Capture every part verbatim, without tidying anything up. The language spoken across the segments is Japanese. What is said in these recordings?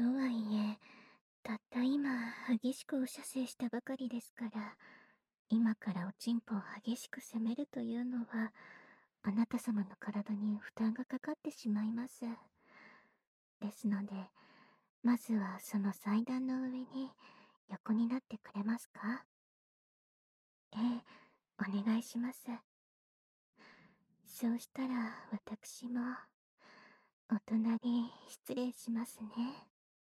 とはいえ、たった今激しくお射精したばかりですから、今からおちんぽを激しく攻めるというのは、あなた様の体に負担がかかってしまいます。ですので、まずはその祭壇の上に横になってくれますか？ええ、お願いします。そうしたら私も、お隣失礼しますね。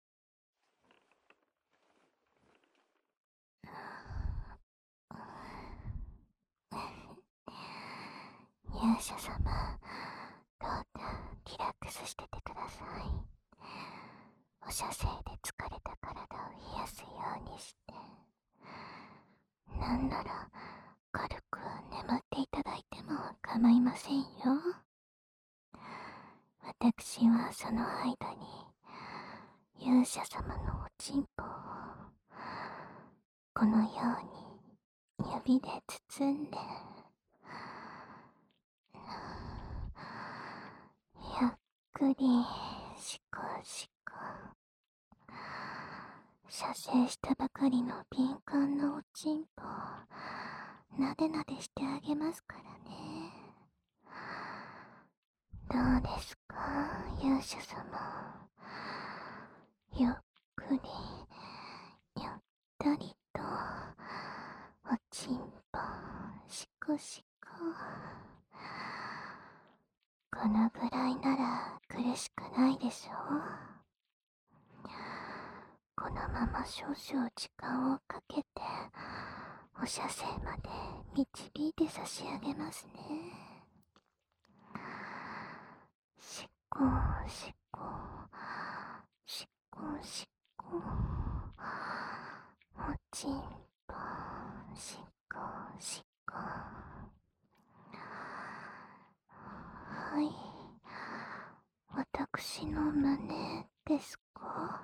勇者様、どうかリラックスしててください。お射精で疲れた体を癒やすようにして、なんなら軽く眠っていただいても構いませんよ。私はその間に勇者様のおちんぽをこのように指で包んで、ゆっくりしこしこ、射精したばかりの敏感なおちんぽをなでなでしてあげますからね。どうですか、勇者様。ゆっくりゆったりとおちんぽしこしこ。このぐらいなら苦しくないでしょう。このまま少々時間をかけてお射精まで導いて差し上げますね。しこしこしこしこ、おちんぽしこしこ。はい、私の胸ですか？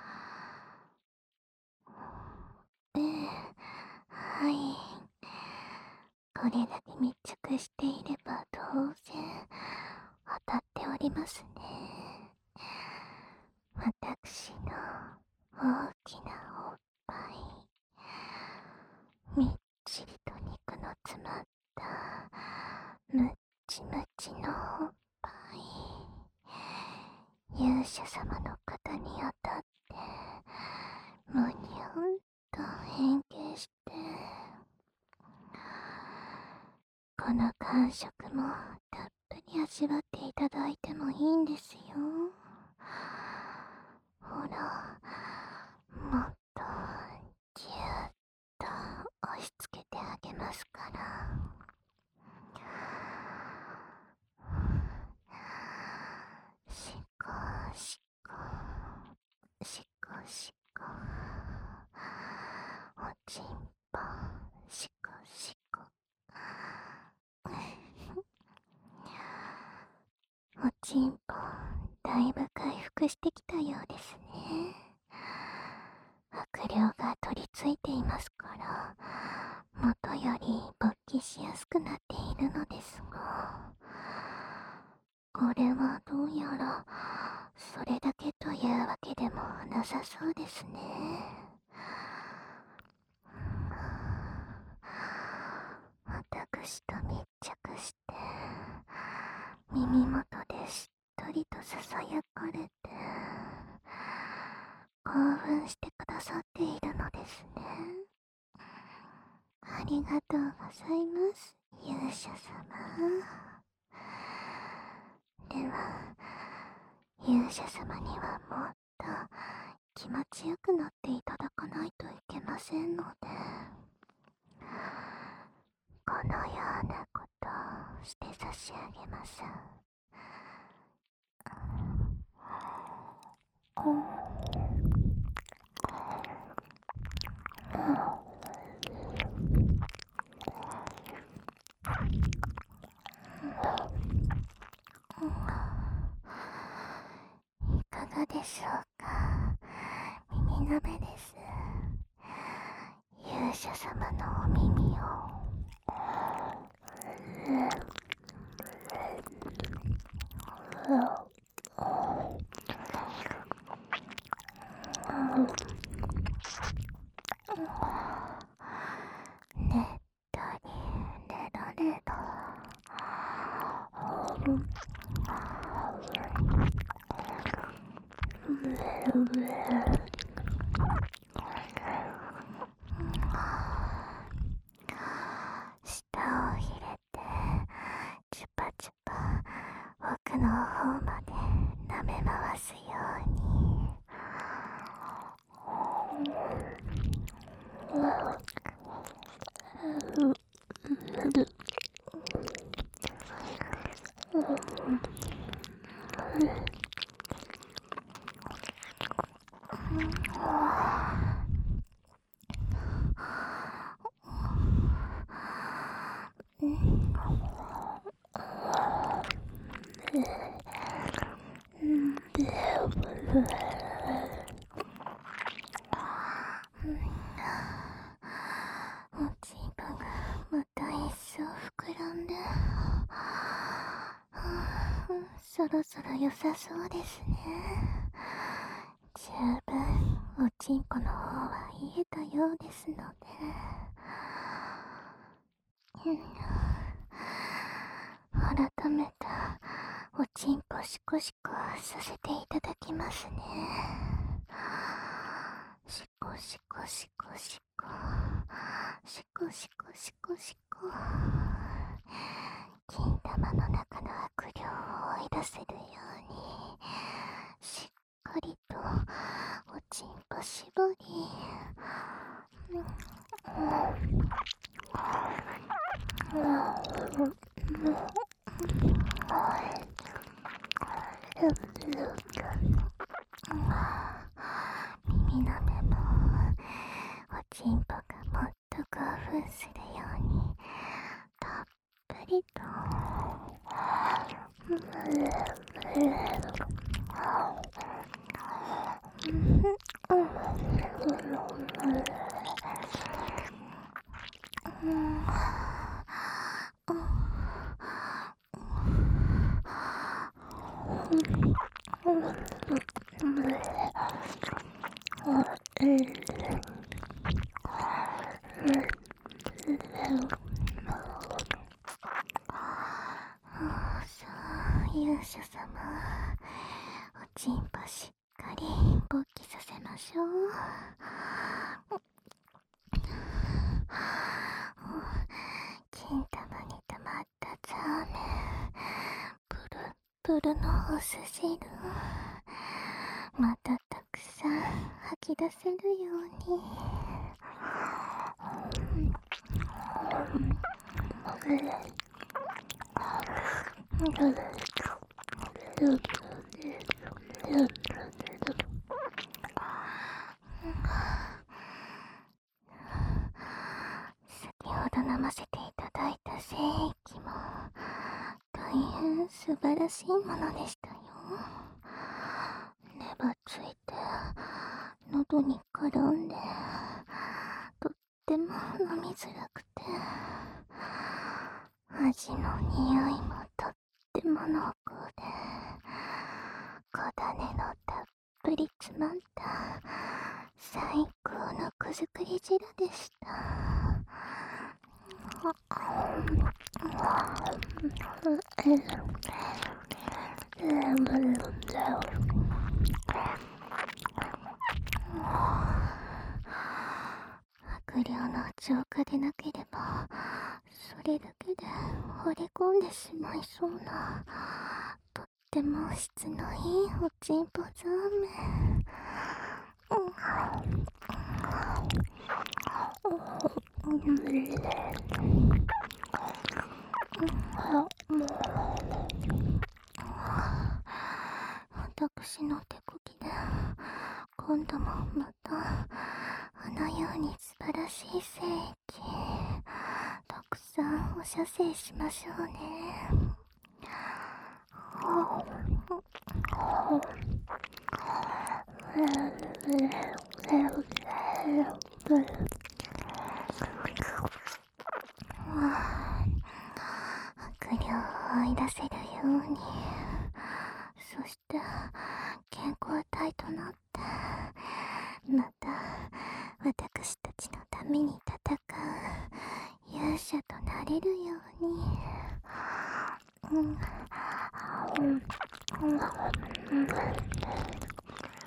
ええ、はい。これだけ密着していれば当然当たっておりますね。私の大きなおっぱい、みっちりと肉の詰まったむっちむちのおっぱい、勇者様の肩に当たってむにゅんと変形して、この感触もたっぷり味わっていただいてもいいんですよ。ほら、もっとぎゅーっと押し付けてあげますから。しこしこしこしこ、おちんぽしこしこ。おちんぽだいぶ回復してきたようですね。悪霊が取り付いていますから、元より勃起しやすくなっているのですが、これはどうやらそれだけというわけでもなさそうですね。私と密着して耳元でしっとりとささやかれて興奮してくださっているのですね。ありがとうございます、勇者様。では、勇者様にはもっと気持ちよくなっていただかないといけませんので、このようなことをして差し上げます。うん、いかがでしょうか。耳の目です。勇者様のお耳を舌を入れてチュパチュパ奥の方まで舐め回すように。おちんぽがまた一層膨らんで、そろそろ良さそうですね。十分おちんぽの方は癒えたようですので、改めておちんぽシコシコさせていただきますね。シコシコシコシコシコシコシコシコ、金玉の中の悪霊を追い出せるようにしっかりとおちんぽ絞り、耳の目もおちんぽがもっと興奮するようにたっぷりと勇者様、おちんぽしっかり勃起させましょう。金玉に溜まったザーメン、プルプルのお酢汁、またたくさん吐き出せるように。先ほど飲ませていただいた精液も大変素晴らしいものでしたよ。粘っついて喉に絡んでとっても飲みづらくて、味の匂いもとっても濃厚で、小種のたっぷり詰まった最高の子作り汁でした。悪霊の浄化でなければ、それだけで惚れ込んでしまいそうな、とっても質のいいおちんぽザーメン。私の手こきで今度もまたあのように素晴らしい精液たくさんお射精しましょうね。悪霊を追い出せるように、そして健康体となってまた私たちのために戦う勇者となれるように。うんうん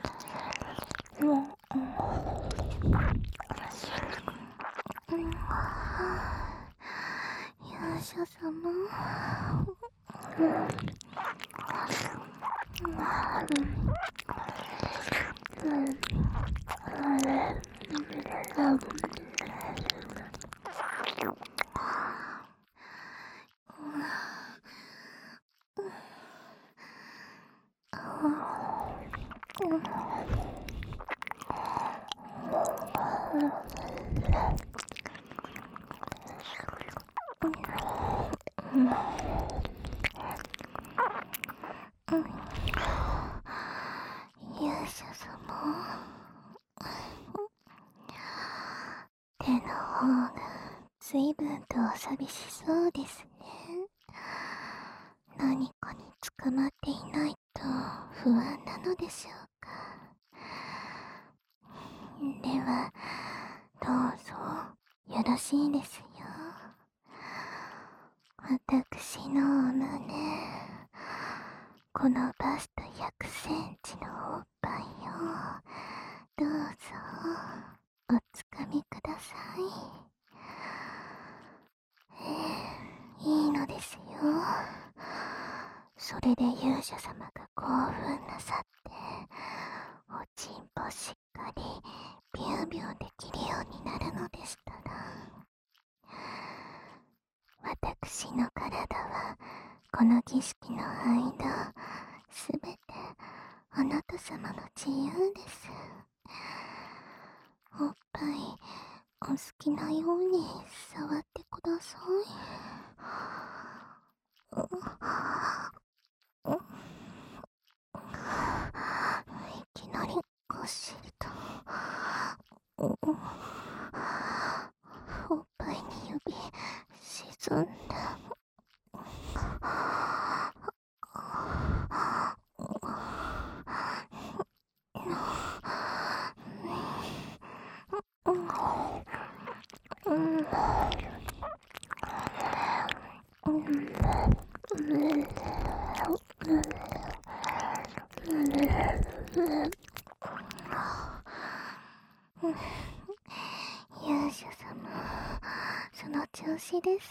勇者様、手の方が随分とお寂しそうですね。何かに捕まっていないと不安なのでしょうか。では、どうぞよろしいですよ。私のお胸、このバストひゃくセンチのおっぱいをどうぞおつかみください。ええ、いいのですよ。それで勇者様が興奮なさっておちんぽしっかりビュービューできるようになるのでしたら、私の体はこの儀式の間すべてあなた様の自由です。おっぱいお好きなように触ってください。いきなりがっしりとおっぱいに指沈んで勇者様、その調子です。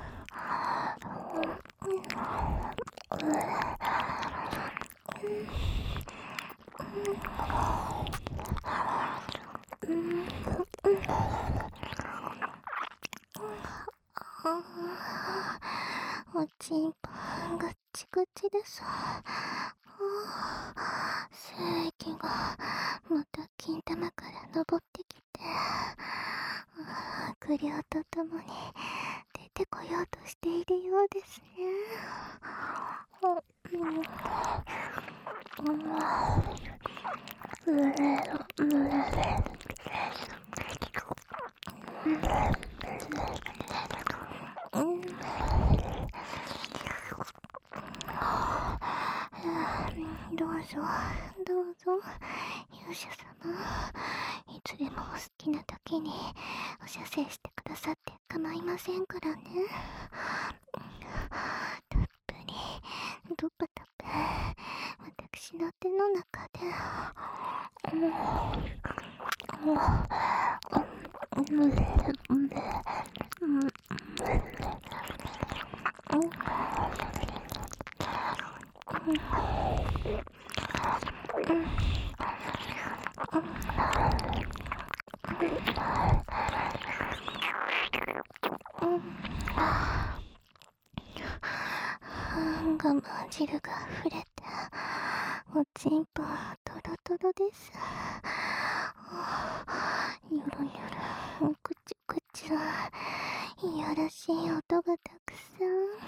おちんぽがっちぐちです。精液がまた金玉から昇ってきて、悪霊とともに出てこようとしているようですね。どうぞどうぞ勇者様、いつでもお好きな時にお射精してくださって構いませんからね。たっぷりドバドバ私の手の中で我慢汁が溢れておちんぽトロトロです。ニョロニョロくちゅくちゅ、いやらしい音がたくさん。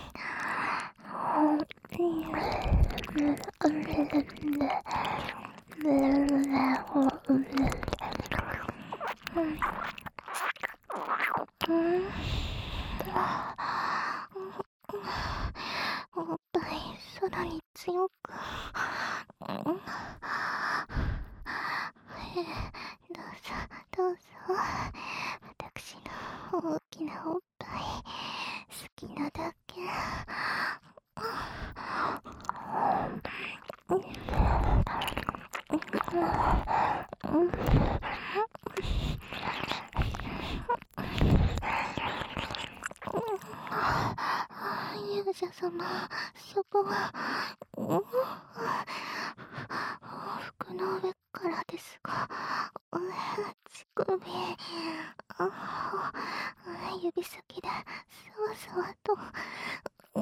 おっぱいさらに強く、えどうぞどうぞ、私の大きなおっぱい好きなだけ。 様、そこは、うん、服の上からですが、うん、乳首、あ、指先でそわそわと、うん、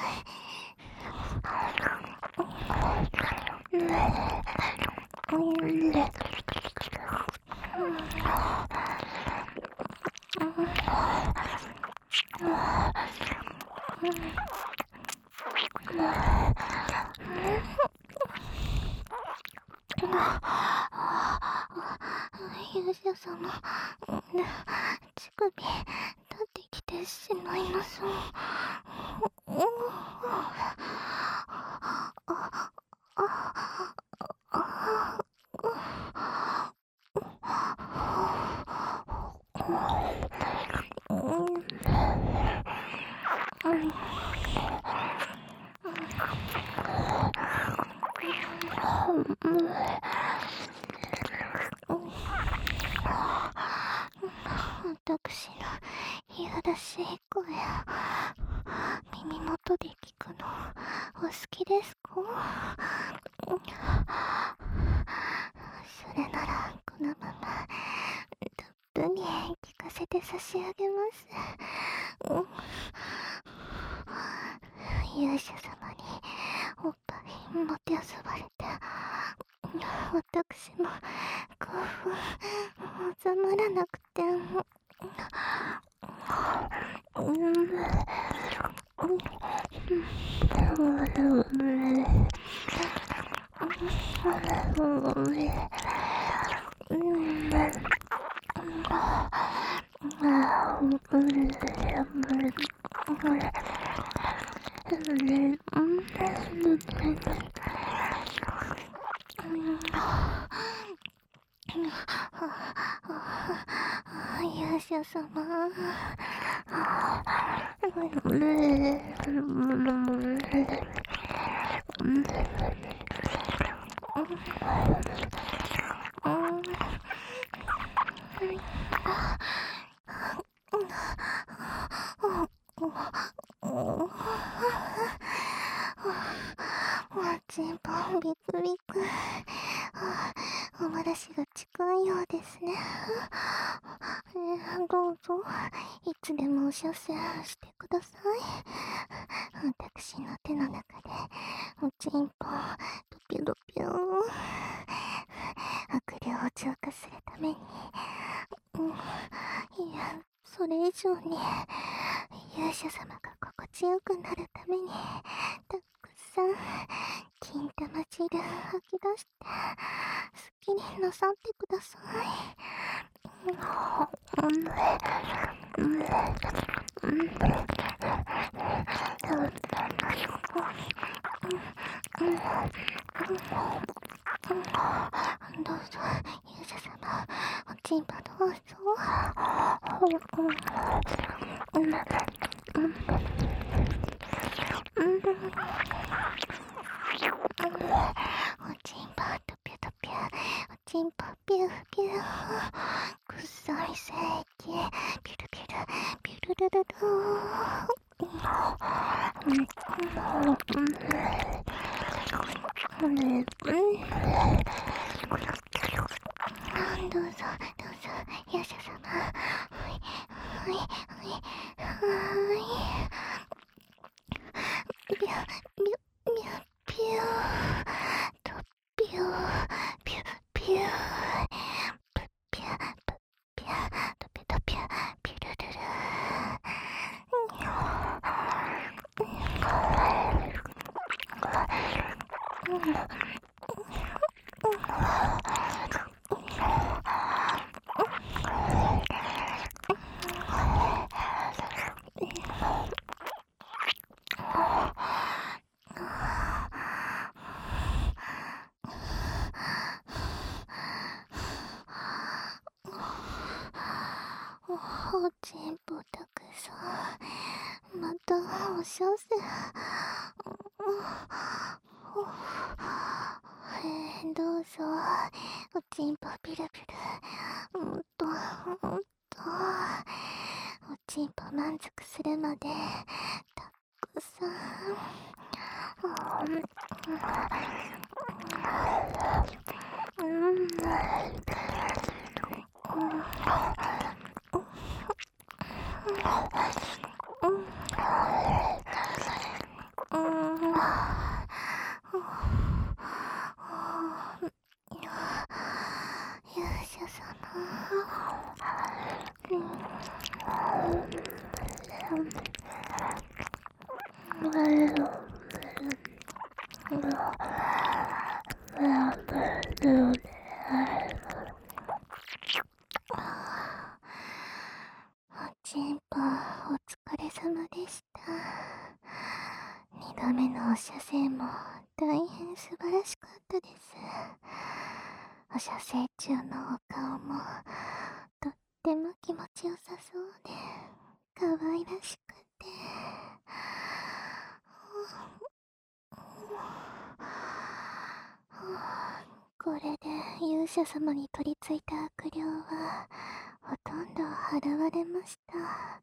勇者様、乳首、立ってきてしまいます。私のいやらしい声を耳元で聞くのお好きですか？それならこのままたっぷり聞かせて差し上げます。勇者様におっぱいもてあそばれて私も興奮収まらなくて、勇者様、おちんぽビクビク、おもらしが近いようですね。えー、どうぞいつでもお射精してください。私の手の中でおちんぽドピュドピュー悪霊を浄化するために、うん、いやそれ以上に勇者様が心地よくなるためにたくさん金玉汁吐き出してすっきりなさってください。どうぞ勇者様、おちんぽどうぞ。おちんぽドピュドピュ、おちんぽピューピュー、臭い精液ピュルピュルピュルルルルどうぞどうぞ勇者様、はいはいはいはいビュビュビュピューとピューピュピュープッピュプッピュとピュとピュピュルルルおちんぽたくさん、またおしゃせ。えー、どうぞおちんぽピルピル、もっともっとおちんぽ満足するまでたっくさん。うん。勇者様。おちんぽ、お疲れ様でした。二度目のお射精も大変素晴らしかったです。お射精中のお顔もとっても気持ちよさそうで可愛らしくて、これで勇者様に取り付いた悪霊はほとんど払われました。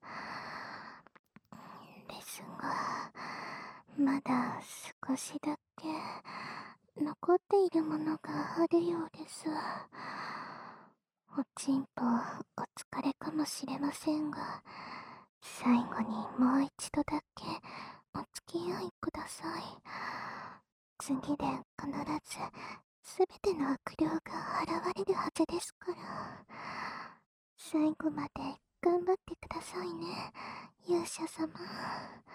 ですが、まだ少しだけ残っているものがあるようです。おちんぽ、お疲れかもしれませんが、最後にもう一度だけお付き合いください。次で必ずすべての悪霊が現れるはずですから。最後まで頑張ってくださいね、勇者様。